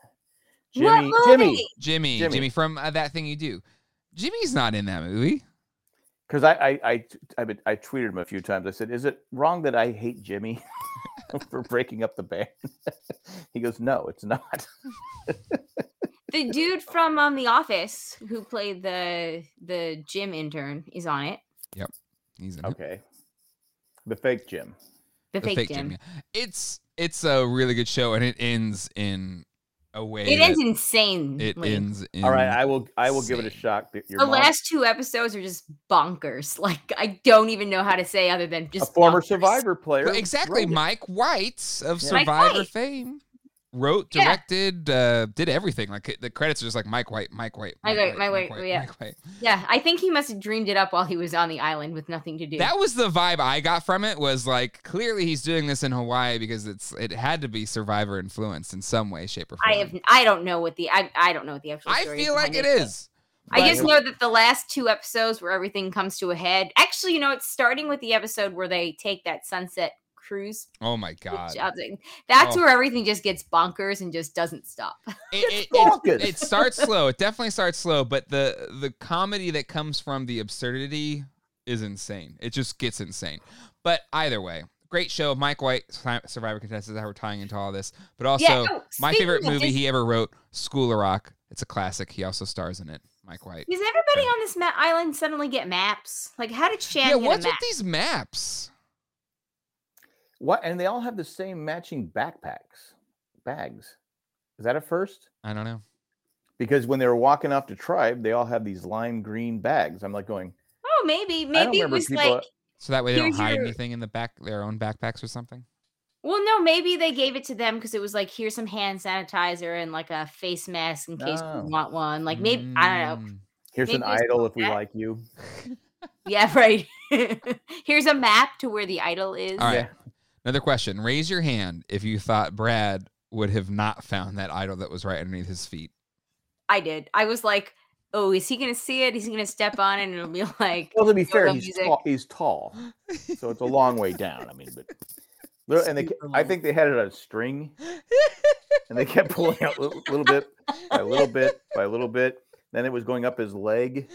Jimmy from That Thing You Do. Jimmy's not in that movie. Because I tweeted him a few times. I said, "Is it wrong that I hate Jimmy for breaking up the band?" He goes, "No, it's not." The dude from The Office who played the gym intern is on it. Yep, he's in it. Okay. The fake Jim. The fake gym. Yeah. It's a really good show, and it ends in a way. It ends insane. It ends. All right, I will give it a shot. The last 2 episodes are just bonkers. Like I don't even know how to say other than just a former bonkers. Survivor player. Well, exactly, Mike White of Yeah. Survivor fame. Wrote, directed, did everything. Like the credits are just like Mike White. Yeah, I think he must have dreamed it up while he was on the island with nothing to do. That was the vibe I got from it. Was like clearly he's doing this in Hawaii because it had to be Survivor influenced in some way, shape, or form. I don't know what the I don't know what the actual story I feel like it is. I just know that the last 2 episodes where everything comes to a head. Actually, it's starting with the episode where they take that sunset cruise. Oh my god, that's where everything just gets bonkers and just doesn't stop. It starts slow. It definitely starts slow, but the comedy that comes from the absurdity is insane. It just gets insane. But either way, great show. Mike White, Survivor contestants, how we're tying into all this. But also, my favorite movie he ever wrote, School of Rock. It's a classic. He also stars in it. Mike White. Does everybody on this island suddenly get maps? Like, how did Shan get a map? What's with these maps? What? And they all have the same matching bags. Is that a first? I don't know. Because when they were walking off to Tribe, they all have these lime green bags. I'm like going, oh, maybe it was like. So that way they don't hide anything in the back, their own backpacks or something? Well, no, maybe they gave it to them because it was like, here's some hand sanitizer and like a face mask in case we want one. Like maybe, I don't know. Here's an idol if we like you. Yeah, right. Here's a map to where the idol is. All right. Yeah. Another question. Raise your hand if you thought Brad would have not found that idol that was right underneath his feet. I did. I was like, oh, is he going to see it? Is he going to step on it? And it'll be like... Well, to be fair, he's tall. So it's a long way down. I mean, but... And I think they had it on a string. And they kept pulling out little bit by little bit by little bit. Then it was going up his leg.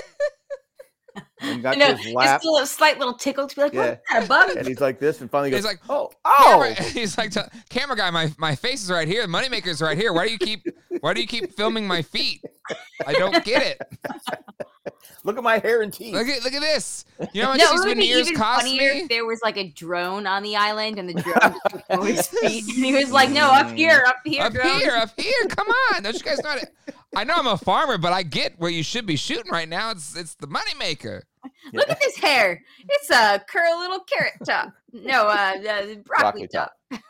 And got to his lap. Just a slight little tickle to be like, what's that, a bug? And he's like this, and finally goes, he's like, oh. He's like, camera guy, my face is right here. The moneymaker's right here. Why do you keep filming my feet? I don't get it. Look at my hair and teeth. Look at this. You know how much these veneers cost me? If there was like a drone on the island and the drone took over his feet, and he was like, "No, up here, drone. Up here. Come on, don't you guys know it? I know I'm a farmer, but I get where you should be shooting right now. It's the moneymaker. Look at this hair. It's a little carrot top. No, broccoli top.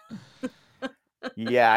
Yeah,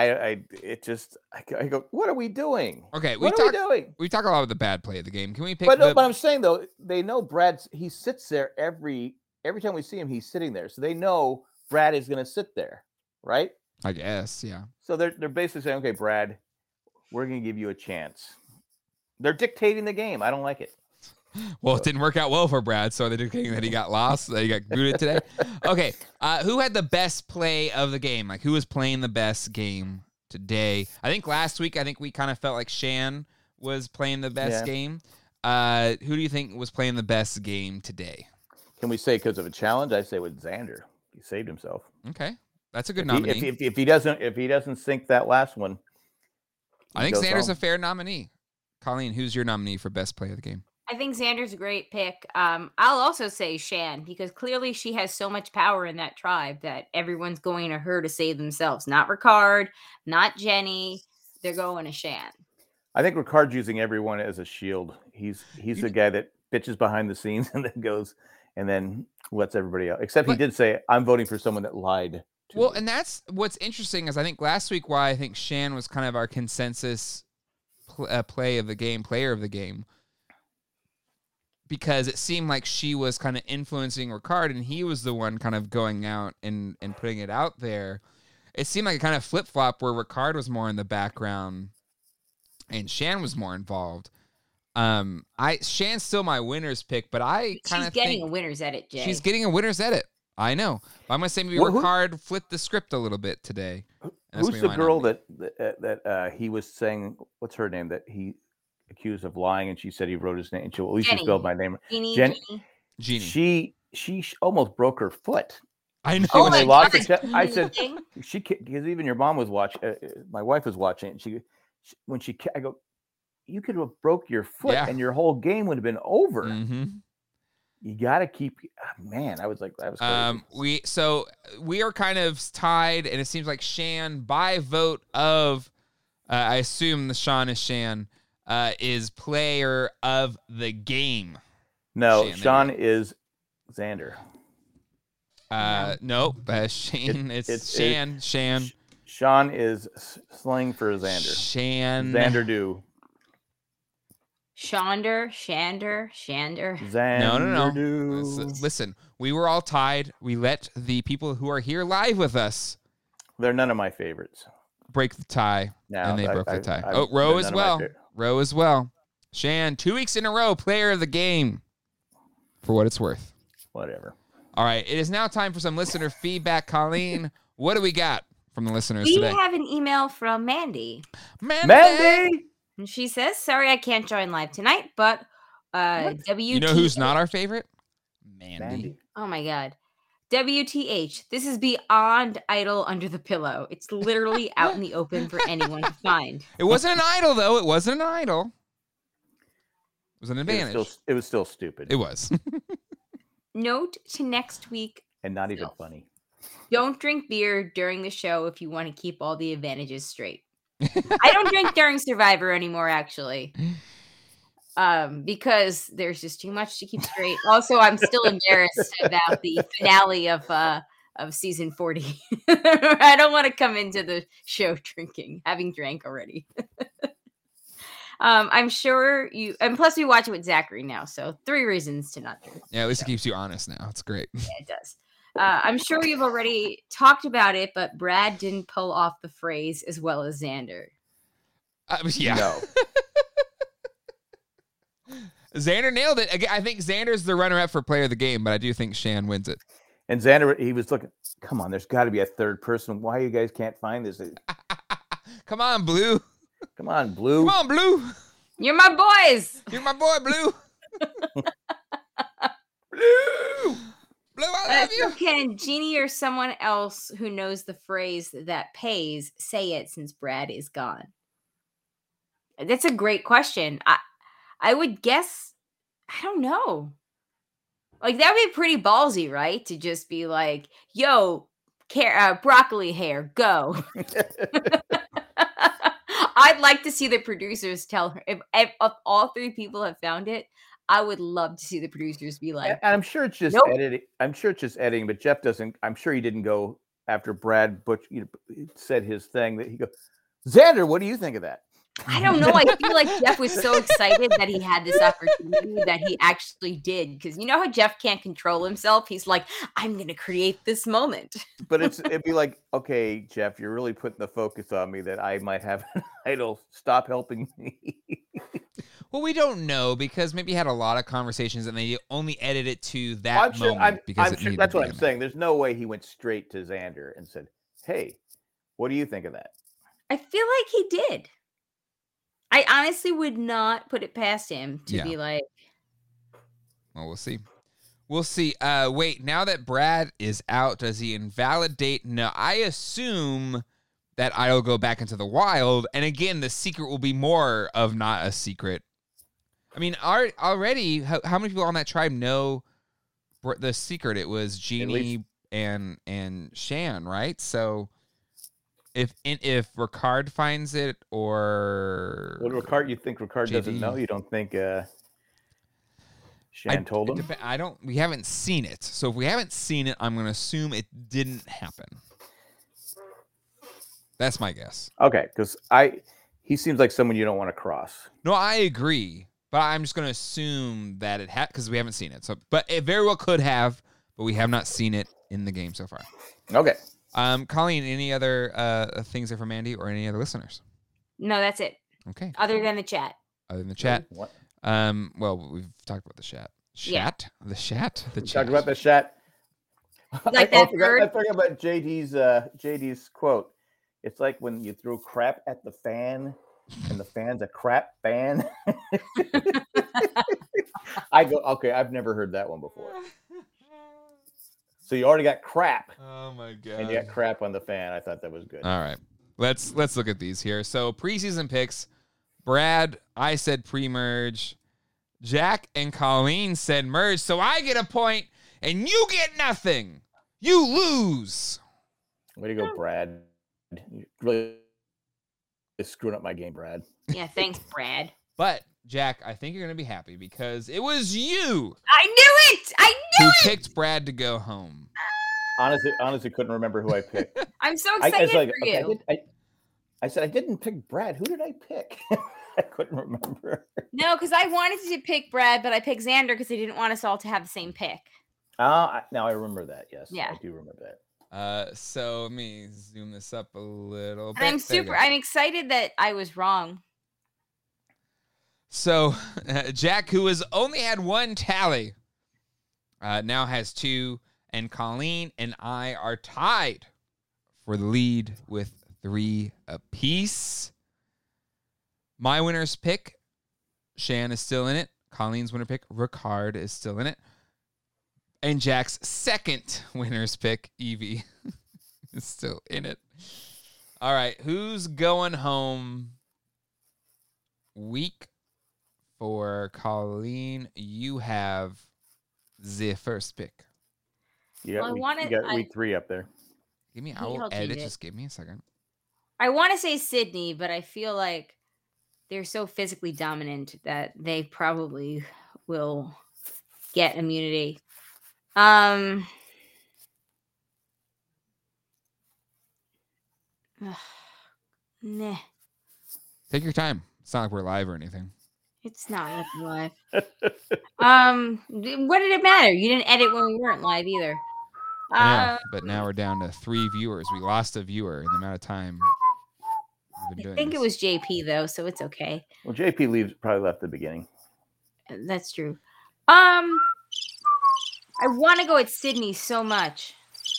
I go, what are we doing? Okay, what are we doing? We talk a lot about the bad play of the game. Can we pick? But I'm saying though, they know he sits there every time we see him. He's sitting there, so they know Brad is going to sit there, right? I guess, yeah. So they're basically saying, okay, Brad, we're going to give you a chance. They're dictating the game. I don't like it. Well, it didn't work out well for Brad, so they're dictating that he got lost, that he got booted today. Okay, who had the best play of the game? Like, who was playing the best game today? I think last week, we kind of felt like Shan was playing the best game. Who do you think was playing the best game today? Can we say because of a challenge? I say with Xander. He saved himself. Okay, that's a good nominee. If he doesn't sink that last one, I think Xander's a fair nominee. Colleen, who's your nominee for best play of the game? I think Xander's a great pick. I'll also say Shan, because clearly she has so much power in that tribe that everyone's going to her to save themselves. Not Ricard, not Jenny. They're going to Shan. I think Ricard's using everyone as a shield. He's the guy that bitches behind the scenes and then goes and then lets everybody out. Except he did say, I'm voting for someone that lied. Well, and that's what's interesting is I think last week why I think Shan was kind of our consensus player of the game. Because it seemed like she was kind of influencing Ricard, and he was the one kind of going out and putting it out there. It seemed like a kind of flip-flop where Ricard was more in the background and Shan was more involved. Shan's still my winner's pick, but I kind of think... She's getting a winner's edit, Jay. She's getting a winner's edit. I know. But I'm going to say maybe Ricard flipped the script a little bit today. Who's the girl that he was saying, what's her name, that he... accused of lying, and she said he wrote his name, and she at least spelled my name. Jeannie. She almost broke her foot. I know. I said because even your mom was watching. My wife was watching it. And I go, you could have broke your foot and your whole game would have been over. Mm-hmm. You got to keep, man. I was like, that was crazy. We are kind of tied, and it seems like Shan, by vote of, I assume the Sean is Shan, is player of the game. No, Sean is Xander. No, Shane. It's Shan. Shan. Sean is slang for Xander. Shan. Xander do. Shander. No. Listen, we were all tied. We let the people who are here live with us. They're none of my favorites. Break the tie. No, and they broke the tie. Oh, Roe as well. Roe as well. Shan, 2 weeks in a row, player of the game. For what it's worth. Whatever. All right. It is now time for some listener feedback. Colleen, what do we got from the listeners today? We have an email from Mandy. Mandy! And she says, sorry I can't join live tonight, but WTH. You know who's not our favorite? Mandy. Oh, my God. WTH. This is beyond idol under the pillow. It's literally out in the open for anyone to find. It wasn't an idol, though. It wasn't an idol. It was an advantage. It was still stupid. It was. Note to next week. And not even funny. Don't drink beer during the show if you want to keep all the advantages straight. I don't drink during Survivor anymore, actually. Because there's just too much to keep straight. Also, I'm still embarrassed about the finale of season 40. I don't want to come into the show drinking, having drank already. I'm sure you, and plus we watch it with Zachary now, so 3 reasons to not drink. Yeah, at least it keeps you honest now. It's great. Yeah, it does. I'm sure you've already talked about it, but Brad didn't pull off the phrase as well as Xander. Yeah. No. Xander nailed it. Again, I think Xander's the runner-up for player of the game, but I do think Shan wins it. And Xander, he was looking, come on, there's got to be a third person. Why you guys can't find this? Come on, Blue. Come on, Blue. Come on, Blue. You're my boys. You're my boy, Blue. Blue. Blue, I love you. Can Jeannie or someone else who knows the phrase that pays say it since Brad is gone? That's a great question. I would guess, I don't know. Like, that would be pretty ballsy, right? To just be like, yo, broccoli hair, go. I'd like to see the producers tell her. If all 3 people have found it, I would love to see the producers be like. And I'm sure it's just editing. I'm sure it's just editing, but Jeff doesn't. I'm sure he didn't go after Brad Butch said his thing that he goes, Xander, what do you think of that? I don't know. I feel like Jeff was so excited that he had this opportunity that he actually did. Because you know how Jeff can't control himself? He's like, I'm going to create this moment. But it'd be like, okay, Jeff, you're really putting the focus on me that I might have an idol. Stop helping me. Well, we don't know because maybe he had a lot of conversations and they only edited it to that moment. I'm sure that's what I'm saying. There's no way he went straight to Xander and said, hey, what do you think of that? I feel like he did. I honestly would not put it past him to be like. Well, we'll see. We'll see. Wait, now that Brad is out, does he invalidate? No, I assume that I'll go back into the wild. And again, the secret will be more of not a secret. I mean, already, how many people on that tribe know the secret? It was Jeannie and Shan, right? So if Ricard finds it or you think Ricard doesn't know? You don't think Shan told him? We haven't seen it. So if we haven't seen it, I'm going to assume it didn't happen. That's my guess. Okay, because he seems like someone you don't want to cross. No, I agree, but I'm just going to assume that it had because we haven't seen it. So, but it very well could have, but we have not seen it in the game so far. Okay. Colleen, any other things there from Mandy or any other listeners? No, that's it. Okay. Other than the chat. Other than the chat. What? Well, we've talked about the chat. Chat? Yeah. The chat? The chat. Talked about the chat. Like I forgot about JD's quote. It's like when you throw crap at the fan and the fan's a crap fan. I go, okay, I've never heard that one before. So you already got crap. Oh my God. And you got crap on the fan. I thought that was good. All right. let's look at these here. So preseason picks, Brad, I said pre-merge. Jack and Colleen said merge, so I get a point and you get nothing. You lose. Way to go, Brad. You really screwing up my game, Brad. Yeah, thanks, Brad. But Jack, I think you're going to be happy because it was you I knew it. who picked Brad to go home. Honestly, couldn't remember who I picked. I'm so excited for you. I said I didn't pick Brad. Who did I pick? I couldn't remember. No, because I wanted to pick Brad, but I picked Xander because I didn't want us all to have the same pick. Now I remember that. Yes, Yeah. I do remember that. So let me zoom this up a little bit. And I'm excited that I was wrong. So Jack, who has only had one tally, now has 2, and Colleen and I are tied for the lead with 3 apiece. My winner's pick, Shan, is still in it. Colleen's winner pick, Ricard, is still in it. And Jack's second winner's pick, Evie, is still in it. All right, who's going home? Week for Colleen, you have the first pick. You got week 3 up there. I will edit it. Just give me a second. I want to say Sydney, but I feel like they're so physically dominant that they probably will get immunity. Nah. Take your time. It's not like we're live or anything. It's not live. What did it matter? You didn't edit when we weren't live either. I know, but now we're down to 3 viewers. We lost a viewer in the amount of time we've been doing I think this. it was JP though, so it's okay. Well, JP probably left at the beginning. That's true. I want to go with Sydney so much.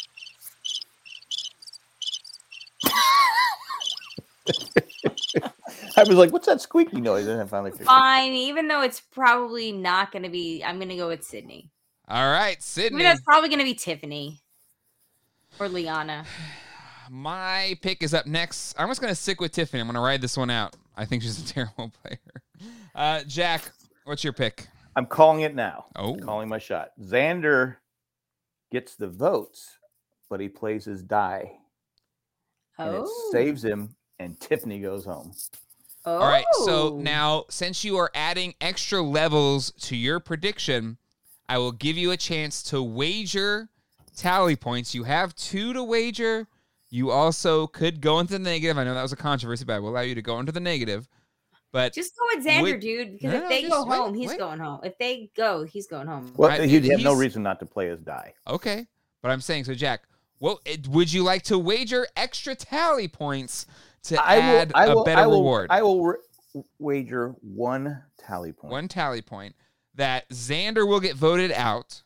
I was like, what's that squeaky noise? And I finally figured Fine, even though it's probably not going to be, I'm going to go with Sydney. All right, Sydney. Even though it's probably going to be Tiffany or Liana. My pick is up next. I'm just going to stick with Tiffany. I'm going to ride this one out. I think she's a terrible player. Jack, what's your pick? I'm calling it now. Oh. Calling my shot. Xander gets the votes, but he plays his die. And it saves him, and Tiffany goes home. All right, so now, since you are adding extra levels to your prediction, I will give you a chance to wager tally points. You have 2 to wager. You also could go into the negative. I know that was a controversy, but I will allow you to go into the negative. But just go with Xander, dude, because if they go home, he's going home. If they go, he's going home. Well, he'd have no reason not to play his die. Okay, but I'm saying, so Jack, would you like to wager extra tally points to add a better reward? I will wager 1 tally point. 1 tally point that Xander will get voted out.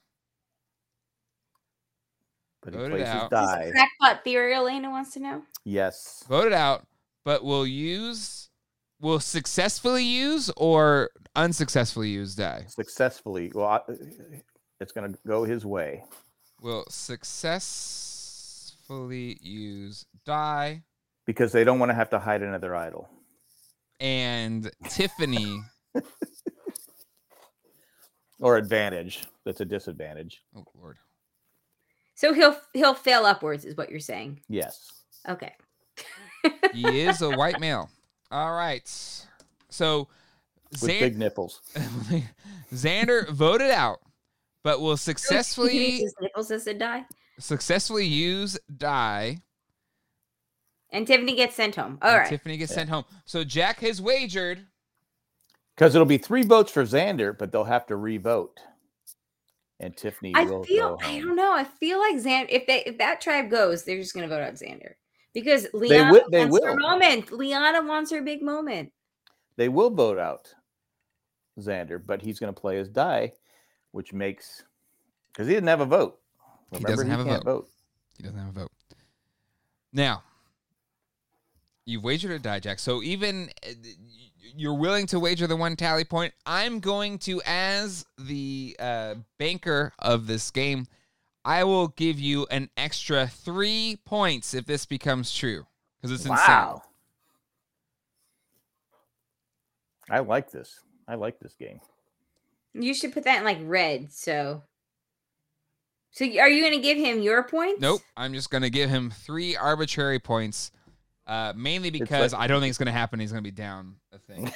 But he plays his die. Crackpot theory, Elena wants to know. Yes. Voted out, but will successfully use or unsuccessfully use die? Successfully. Well, it's going to go his way. Will successfully use die. Because they don't want to have to hide another idol. And Tiffany. Or advantage. That's a disadvantage. Oh, Lord. So he'll fail upwards, is what you're saying? Yes. Okay. He is a white male. All right. So with big nipples. Xander voted out, but will successfully use die. And Tiffany gets sent home. All right. Tiffany gets sent home. So Jack has wagered. Because it'll be 3 votes for Xander, but they'll have to re-vote. And Tiffany will go home. I don't know. I feel like Xander, if that tribe goes, they're just going to vote out Xander. Because Liana wants her moment. Liana wants her big moment. They will vote out Xander, but he's going to play his die, which makes... Because he didn't have a vote. Remember, he doesn't have a vote. He doesn't have a vote. Now, you've wagered a die, Jack. So even you're willing to wager the 1 tally point. I'm going to, as the banker of this game, I will give you an extra 3 points if this becomes true. because it's Wow. I like this. I like this game. You should put that in like red. So are you going to give him your points? Nope. I'm just going to give him 3 arbitrary points, mainly because I don't think it's going to happen. He's going to be down a thing.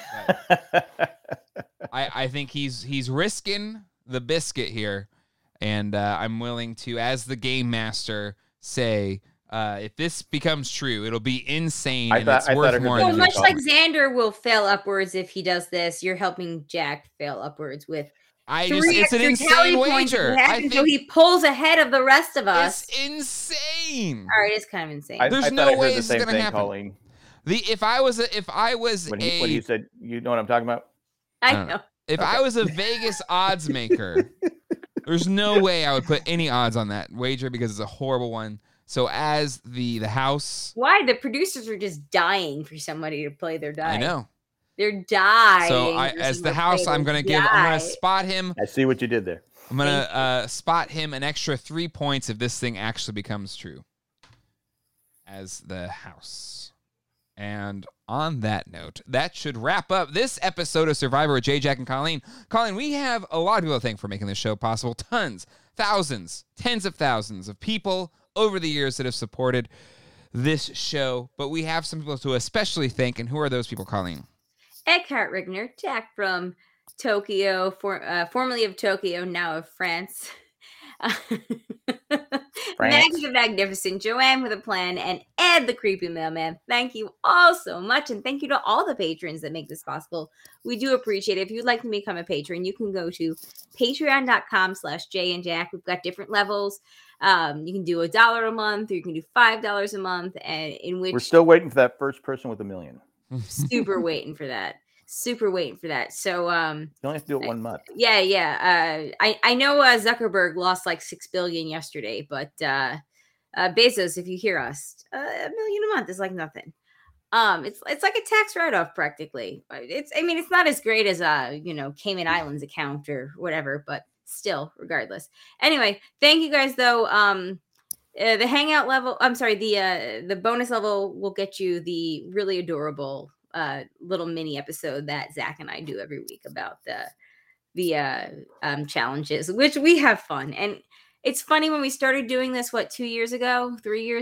I think he's risking the biscuit here, and I'm willing to, as the game master, say if this becomes true, it'll be insane and it's worth more. So much like Xander will fail upwards if he does this, you're helping Jack fail upwards with. It's an insane wager. So he pulls ahead of the rest of us. It's insane. All right, it's kind of insane. There's no way this is going to happen. Colleen. If I was when he said, you know what I'm talking about? I know. If I was a Vegas odds maker, there's no way I would put any odds on that wager because it's a horrible one. So as the house, why the producers are just dying for somebody to play their die. I know. They're dying. So as the house, I'm going to spot him. I see what you did there. I'm going to spot him an extra 3 points if this thing actually becomes true. As the house. And on that note, that should wrap up this episode of Survivor with Jay, Jack, and Colleen. Colleen, we have a lot of people to thank for making this show possible. Tons, thousands, tens of thousands of people over the years that have supported this show. But we have some people to especially thank. And who are those people, Colleen? Eckhart Rigner, Jack from Tokyo, formerly of Tokyo, now of France. Maggie the Magnificent, Joanne with a Plan, and Ed the Creepy Mailman. Thank you all so much, and thank you to all the patrons that make this possible. We do appreciate it. If you'd like to become a patron, you can go to patreon.com/JayandJack. We've got different levels. You can do $1 a month, or you can do $5 a month, and in which we're still waiting for that first person with $1 million. Super waiting for that. So you only have to do it 1 month. Yeah. I know Zuckerberg lost like $6 billion yesterday, but Bezos, if you hear us, $1 million a month is like nothing. It's like a tax write-off practically. It's not as great as Cayman Islands account or whatever, but still, regardless. Anyway, thank you guys though. The hangout level, the bonus level will get you the really adorable little mini episode that Zach and I do every week about the challenges, which we have fun. And it's funny, when we started doing this, 3 years ago,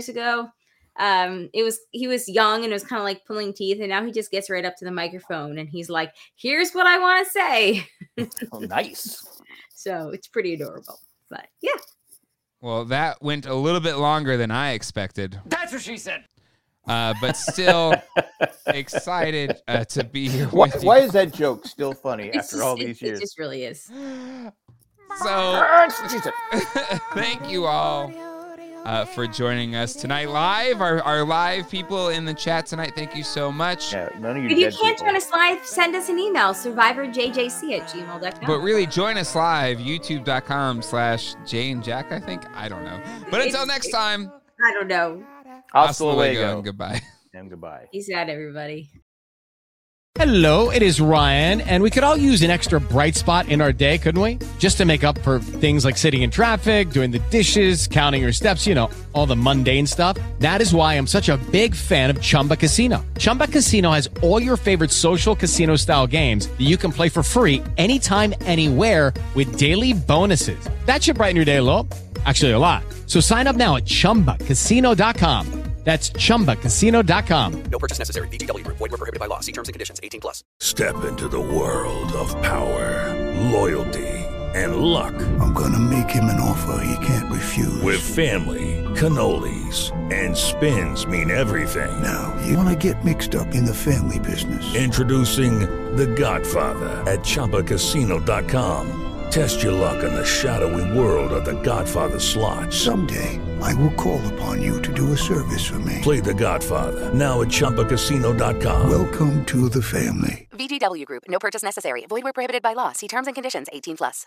he was young and it was kind of like pulling teeth, and now he just gets right up to the microphone and he's like, here's what I want to say. Oh, nice. So it's pretty adorable, but yeah. Well, that went a little bit longer than I expected. That's what she said. But still excited to be here with you. Why is that joke still funny after all these years? It just really is. So, thank you all for joining us tonight live. Our live people in the chat tonight, thank you so much. Yeah, none of you if you can't join us live, send us an email, survivorjjc@gmail.com. But really, join us live, youtube.com/JayandJack, I think. I don't know. But until next time. I don't know. Hasta luego. And goodbye. And goodbye. Peace out, everybody. Hello, it is Ryan, and we could all use an extra bright spot in our day, couldn't we? Just to make up for things like sitting in traffic, doing the dishes, counting your steps, all the mundane stuff. That is why I'm such a big fan of Chumba Casino. Chumba Casino has all your favorite social casino-style games that you can play for free anytime, anywhere with daily bonuses. That should brighten your day a little. Actually, a lot. So sign up now at ChumbaCasino.com. That's ChumbaCasino.com. No purchase necessary. VGW Group. Void where prohibited by law. See terms and conditions. 18+. Step into the world of power, loyalty, and luck. I'm gonna make him an offer he can't refuse. With family, cannolis, and spins mean everything. Now, you wanna get mixed up in the family business. Introducing The Godfather at ChumbaCasino.com. Test your luck in the shadowy world of The Godfather slot. Someday, I will call upon you to do a service for me. Play The Godfather, now at ChumbaCasino.com. Welcome to the family. VGW Group. No purchase necessary. Void where prohibited by law. See terms and conditions. 18+.